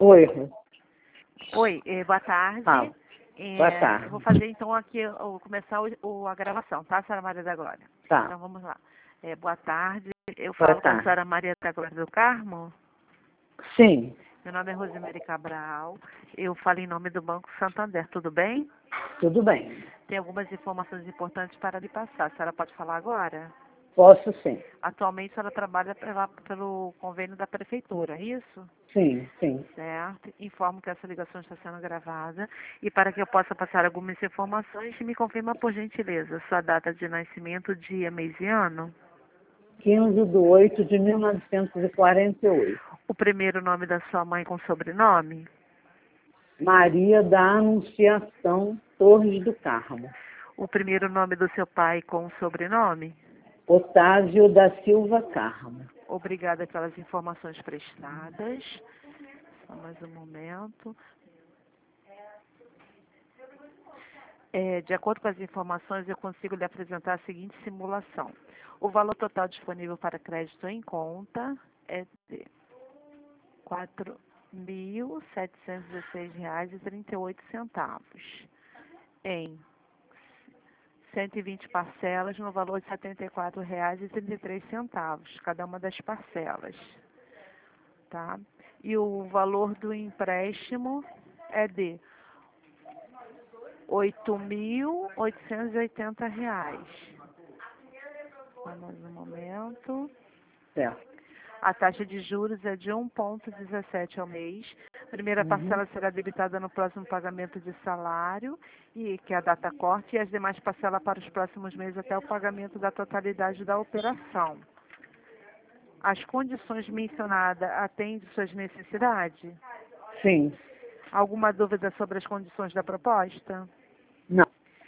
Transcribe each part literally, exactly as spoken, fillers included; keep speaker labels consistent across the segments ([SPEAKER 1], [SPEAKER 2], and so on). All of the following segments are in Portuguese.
[SPEAKER 1] Oi,
[SPEAKER 2] Oi, eh, boa tarde.
[SPEAKER 1] fala.
[SPEAKER 2] Eh,
[SPEAKER 1] Boa tarde.
[SPEAKER 2] Vou fazer então aqui, o- começar o, o- a gravação, tá, senhora Maria da Glória?
[SPEAKER 1] Tá.
[SPEAKER 2] Então vamos lá. Eh, boa tarde, eu
[SPEAKER 1] Boa
[SPEAKER 2] falo com a
[SPEAKER 1] tarde.
[SPEAKER 2] senhora Maria da Glória do Carmo.
[SPEAKER 1] Sim,
[SPEAKER 2] Meu nome é Rosemary Cabral, eu falo em nome do Banco Santander, tudo bem?
[SPEAKER 1] tudo bem.
[SPEAKER 2] Tem algumas informações importantes para lhe passar, a senhora pode falar agora?
[SPEAKER 1] Posso sim.
[SPEAKER 2] Atualmente a senhora trabalha pela, pelo convênio da prefeitura, é isso?
[SPEAKER 1] Sim, sim.
[SPEAKER 2] Certo. Informo que essa ligação está sendo gravada e para que eu possa passar algumas informações, me confirma por gentileza sua data de nascimento, dia, mês e ano,
[SPEAKER 1] quinze de oito de mil novecentos e quarenta e oito.
[SPEAKER 2] o primeiro nome da sua mãe com sobrenome,
[SPEAKER 1] Maria da Anunciação Torres do Carmo.
[SPEAKER 2] o primeiro nome do seu pai com sobrenome.
[SPEAKER 1] Otávio da Silva Carmo.
[SPEAKER 2] Obrigada pelas informações prestadas. Só mais um momento. É, de acordo com as informações, eu consigo lhe apresentar a seguinte simulação. O valor total disponível para crédito em conta é de quatro mil setecentos e dezesseis reais e trinta e oito centavos, em cento e vinte parcelas no valor de setenta e quatro reais e trinta e três centavos, cada uma das parcelas, tá? E o valor do empréstimo é de oito mil oitocentos e oitenta reais. Só mais um momento.
[SPEAKER 1] Certo.
[SPEAKER 2] A taxa de juros é de um vírgula dezessete ao mês. Primeira
[SPEAKER 1] Uhum.
[SPEAKER 2] parcela será debitada no próximo pagamento de salário, e que é a data corte, e as demais parcelas para os próximos meses até o pagamento da totalidade da operação. As condições mencionadas atendem suas necessidades?
[SPEAKER 1] Sim.
[SPEAKER 2] Alguma dúvida sobre as condições da proposta?
[SPEAKER 1] Não.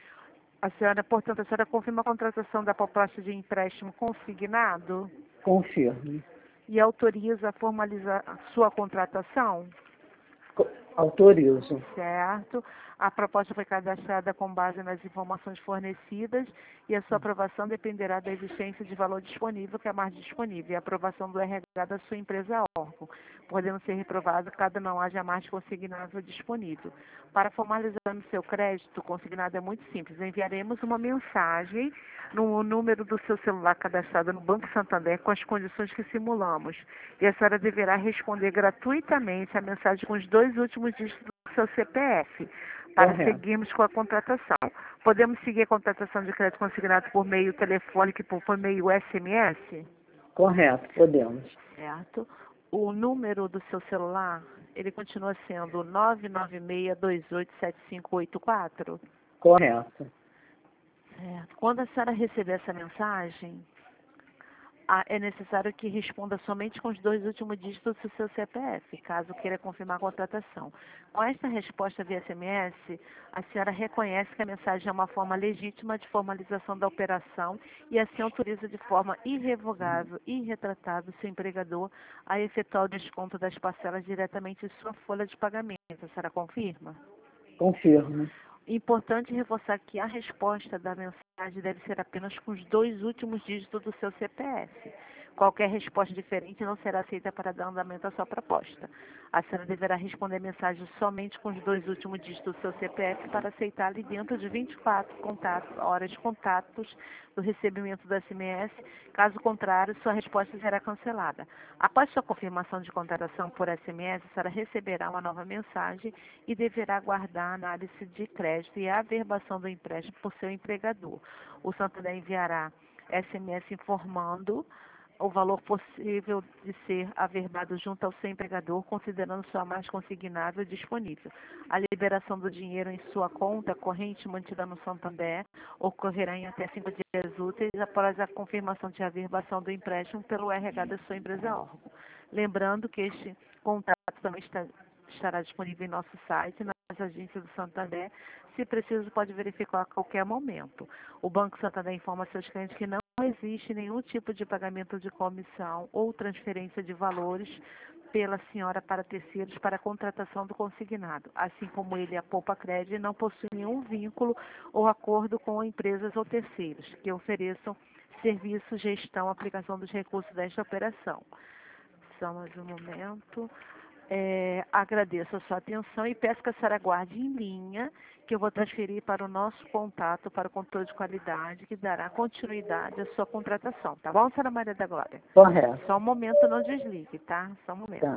[SPEAKER 2] A senhora, portanto, a senhora confirma a contratação da proposta de empréstimo consignado
[SPEAKER 1] Confirmo.
[SPEAKER 2] e autoriza a formalizar a sua contratação?
[SPEAKER 1] Co- Autorizo.
[SPEAKER 2] Certo. A proposta foi cadastrada com base nas informações fornecidas e a sua aprovação dependerá da existência de valor disponível, que é a margem disponível, e a aprovação do R H da sua empresa órgão, podendo ser reprovado caso não haja margem consignável disponível. Para formalizar o seu crédito consignado é muito simples. Enviaremos uma mensagem no número do seu celular cadastrado no Banco Santander com as condições que simulamos. E a senhora deverá responder gratuitamente a mensagem com os dois últimos dígitos do seu C P F, para
[SPEAKER 1] Correto.
[SPEAKER 2] seguirmos com a contratação. Podemos seguir a contratação de crédito consignado por meio telefônico e por, por meio S M S?
[SPEAKER 1] Correto, podemos.
[SPEAKER 2] Certo. O número do seu celular, ele continua sendo nove nove seis, dois oito sete cinco oito quatro?
[SPEAKER 1] Correto.
[SPEAKER 2] Certo. Quando a senhora receber essa mensagem, ah, é necessário que responda somente com os dois últimos dígitos do seu C P F, caso queira confirmar a contratação. Com esta resposta via S M S, a senhora reconhece que a mensagem é uma forma legítima de formalização da operação e assim autoriza de forma irrevogável e irretratável seu empregador a efetuar o desconto das parcelas diretamente em sua folha de pagamento. A senhora confirma?
[SPEAKER 1] Confirmo.
[SPEAKER 2] Importante reforçar que a resposta da mensagem deve ser apenas com os dois últimos dígitos do seu C P F. Qualquer resposta diferente não será aceita para dar andamento à sua proposta. A senhora deverá responder a mensagem somente com os dois últimos dígitos do seu C P F para aceitá-la e dentro de vinte e quatro contatos, horas contatos do recebimento do S M S. Caso contrário, sua resposta será cancelada. Após sua confirmação de contratação por S M S, a senhora receberá uma nova mensagem e deverá aguardar a análise de crédito e a averbação do empréstimo por seu empregador. O Santander enviará S M S informando o valor possível de ser averbado junto ao seu empregador, considerando sua margem consignável disponível. A liberação do dinheiro em sua conta corrente mantida no Santander ocorrerá em até cinco dias úteis após a confirmação de averbação do empréstimo pelo R H da sua empresa órgão. Lembrando que este contrato também está, estará disponível em nosso site, nas agências do Santander. Se preciso, pode verificar a qualquer momento. O Banco Santander informa seus clientes que não Não existe nenhum tipo de pagamento de comissão ou transferência de valores pela senhora para terceiros para a contratação do consignado, assim como ele, a Poupa Crédito, não possui nenhum vínculo ou acordo com empresas ou terceiros que ofereçam serviço, gestão, aplicação dos recursos desta operação. Só mais um momento. É, agradeço a sua atenção e peço que a senhora aguarde em linha, que eu vou transferir para o nosso contato, para o controle de qualidade, que dará continuidade à sua contratação. Tá bom, senhora Maria da Glória?
[SPEAKER 1] Correto.
[SPEAKER 2] Só um momento, não desligue, tá? Só um momento.
[SPEAKER 1] Tá.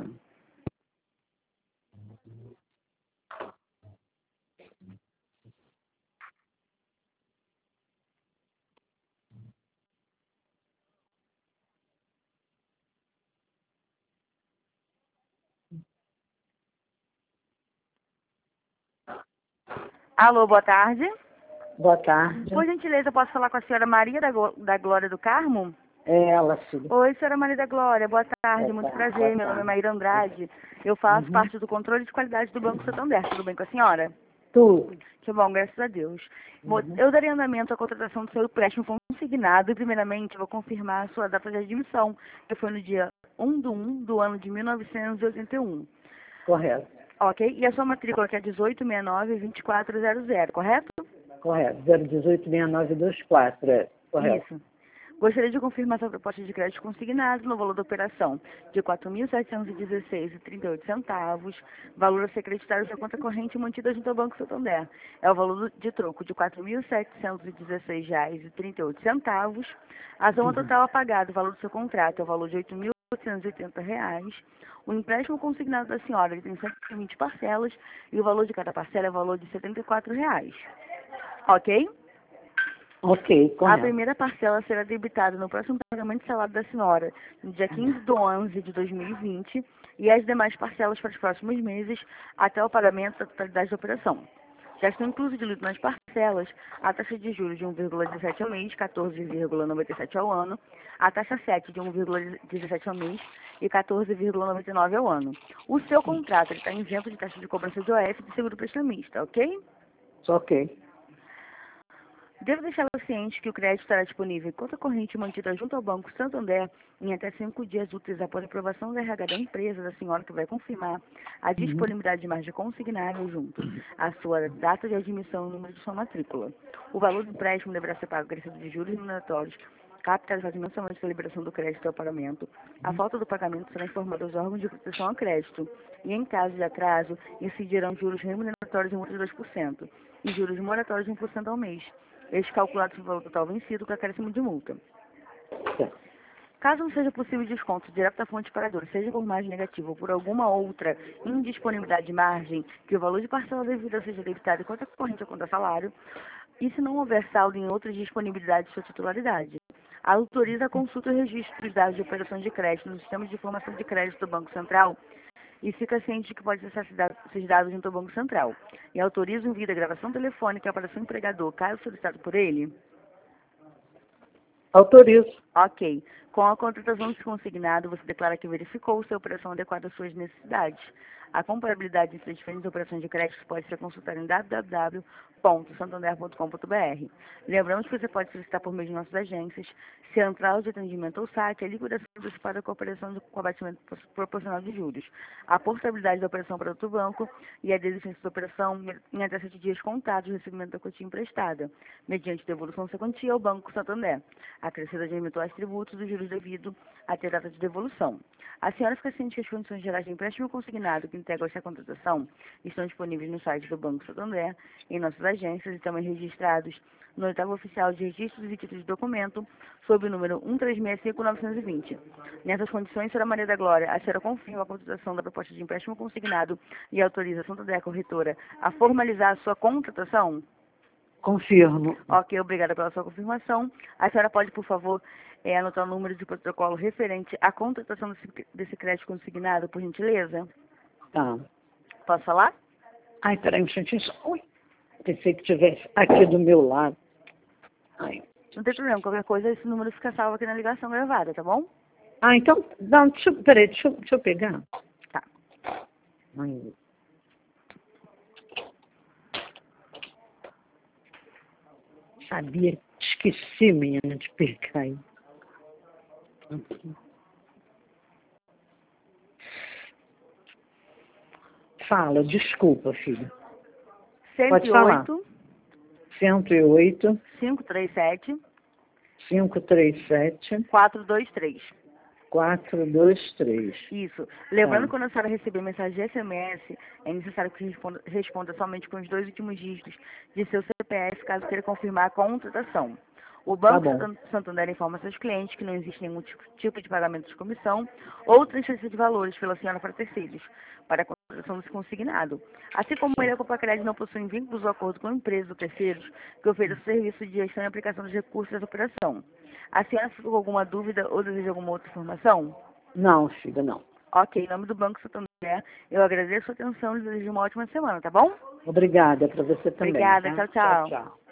[SPEAKER 2] Alô, boa tarde.
[SPEAKER 1] Boa tarde.
[SPEAKER 2] Por gentileza, eu posso falar com a senhora Maria da, Glo- da Glória do Carmo?
[SPEAKER 1] É ela, filha.
[SPEAKER 2] Oi, senhora Maria da Glória, boa tarde,
[SPEAKER 1] Boa
[SPEAKER 2] muito
[SPEAKER 1] tarde,
[SPEAKER 2] prazer.
[SPEAKER 1] boa
[SPEAKER 2] Meu nome é
[SPEAKER 1] tarde.
[SPEAKER 2] Maíra Andrade. Eu faço
[SPEAKER 1] Uhum.
[SPEAKER 2] parte do controle de qualidade do Banco Santander. Tudo bem com a senhora?
[SPEAKER 1] Tudo.
[SPEAKER 2] Que bom, graças a Deus. Vou-
[SPEAKER 1] Uhum.
[SPEAKER 2] Eu darei andamento à contratação do seu empréstimo consignado e, primeiramente, eu vou confirmar a sua data de admissão, que foi no dia um de um do ano de mil novecentos e oitenta e um.
[SPEAKER 1] Correto.
[SPEAKER 2] Ok? E a sua matrícula, que é dezoito sessenta e nove, vinte e quatro zero zero, correto?
[SPEAKER 1] Correto. zero um oito seis nove dois quatro. É. Correto.
[SPEAKER 2] Isso. Gostaria de confirmar sua proposta de crédito consignado no valor da operação de quatro mil setecentos e dezesseis reais e trinta e oito centavos, valor a ser creditado da conta corrente mantida junto ao Banco Santander. É o valor de troco de quatro mil setecentos e dezesseis reais e trinta e oito centavos. A soma total a pagar do valor do seu contrato é o valor de oito mil oitocentos e oitenta reais. O empréstimo consignado da senhora ele tem cento e vinte parcelas e o valor de cada parcela é o valor de setenta e quatro reais. Ok?
[SPEAKER 1] Ok,
[SPEAKER 2] A
[SPEAKER 1] correto.
[SPEAKER 2] primeira parcela será debitada no próximo pagamento de salário da senhora, no dia quinze de onze de dois mil e vinte, e as demais parcelas para os próximos meses, até o pagamento da totalidade da operação. Já estão inclusos diluídos nas parcelas a taxa de juros de um vírgula dezessete ao mês, quatorze vírgula noventa e sete ao ano, a taxa sete de um vírgula dezessete ao mês e quatorze vírgula noventa e nove ao ano. O seu contrato está isento de taxa de cobrança de O F e de seguro prestamista, ok?
[SPEAKER 1] Ok.
[SPEAKER 2] Devo deixá-la ciente que o crédito estará disponível em conta corrente mantida junto ao Banco Santander em até cinco dias úteis após a aprovação da R H da empresa da senhora, que vai confirmar a disponibilidade de margem consignável junto à sua data de admissão e o número de sua matrícula. O valor do empréstimo deverá ser pago acrescido de juros remuneratórios capitalizados mensalmente da liberação do crédito ao pagamento. A falta do pagamento será informada aos órgãos de proteção ao crédito e, em caso de atraso, incidirão juros remuneratórios em multa de dois por cento e juros moratórios de um por cento ao mês. Este calculado sobre o valor total vencido com acréscimo de multa. Caso não seja possível desconto direto da fonte pagadora, seja por margem negativa ou por alguma outra indisponibilidade de margem, que o valor de parcela devida seja debitado em conta corrente ou conta salário, e se não houver saldo em outras disponibilidades de sua titularidade, autoriza a consulta e registro dos dados de operações de crédito no sistema de informação de crédito do Banco Central e fica ciente de que pode acessar esses dados junto ao Banco Central. E autoriza o envio da gravação telefônica para seu empregador, caso solicitado por ele.
[SPEAKER 1] Autorizo.
[SPEAKER 2] Ok. Com a contratação desse consignado, você declara que verificou se a operação adequada às suas necessidades. A comparabilidade entre as diferentes operações de crédito pode ser consultada em w w w ponto santander ponto com ponto b r. Lembramos que você pode solicitar por meio de nossas agências, central de atendimento ou site, a liquidação antecipada com a operação de com abatimento proporcional de juros, a portabilidade da operação para outro banco e a desistência da operação em até sete dias contados do recebimento da quantia emprestada, mediante devolução dessa quantia ao Banco Santander, acrescida de eventuais tributos dos juros devido até a data de devolução. A senhora fica ciente que as condições gerais de empréstimo consignado que integram essa contratação estão disponíveis no site do Banco Santander, em nossas agências e também registrados no oitavo oficial de registros e títulos de documento, sob o número um três seis cinco nove dois zero. Nessas condições, senhora Maria da Glória, a senhora confirma a contratação da proposta de empréstimo consignado e autoriza a Santander Corretora a formalizar a sua contratação?
[SPEAKER 1] Confirmo.
[SPEAKER 2] Ok, obrigada pela sua confirmação. A senhora pode, por favor, é, anotar o número de protocolo referente à contratação desse, desse crédito consignado, por gentileza?
[SPEAKER 1] Tá.
[SPEAKER 2] Posso falar?
[SPEAKER 1] Ai, peraí um instantinho só. Ui. Pensei que tivesse aqui do meu lado. Ai.
[SPEAKER 2] Não tem problema, qualquer coisa, esse número fica salvo aqui na ligação gravada, tá bom?
[SPEAKER 1] Ah, então, não, deixa, eu- peraí, deixa, eu- deixa eu pegar.
[SPEAKER 2] Tá.
[SPEAKER 1] Ai. Sabia, esqueci, menina, de pegar aí. Aqui. Fala, desculpa, filha. Pode falar.
[SPEAKER 2] cento e oito,
[SPEAKER 1] cento e oito,
[SPEAKER 2] cinco três sete,
[SPEAKER 1] cinco três sete,
[SPEAKER 2] quatro dois três.
[SPEAKER 1] quatro dois três.
[SPEAKER 2] Isso. Lembrando que
[SPEAKER 1] Tá.
[SPEAKER 2] quando a senhora receber mensagem de S M S, é necessário que responda, responda somente com os dois últimos dígitos de seu C P F, caso queira confirmar a contratação. O
[SPEAKER 1] Tá
[SPEAKER 2] Banco
[SPEAKER 1] bom.
[SPEAKER 2] Santan- Santander informa seus clientes que não existe nenhum tipo tipo de pagamento de comissão ou transferência de valores pela senhora para terceiros, para a contratação desse consignado. Assim como ele e a Copacred não possuem vínculos ou acordo com empresas ou terceiros que ofereçam serviço de gestão e aplicação dos recursos dessa operação. A senhora ficou com alguma dúvida ou deseja alguma outra informação?
[SPEAKER 1] Não, filha, não.
[SPEAKER 2] Ok, em nome do Banco Santander, eu agradeço a sua atenção e desejo uma ótima semana, tá bom?
[SPEAKER 1] Obrigada para você também.
[SPEAKER 2] Obrigada,
[SPEAKER 1] Tá?
[SPEAKER 2] tchau,
[SPEAKER 1] Tchau,
[SPEAKER 2] tchau.
[SPEAKER 1] tchau.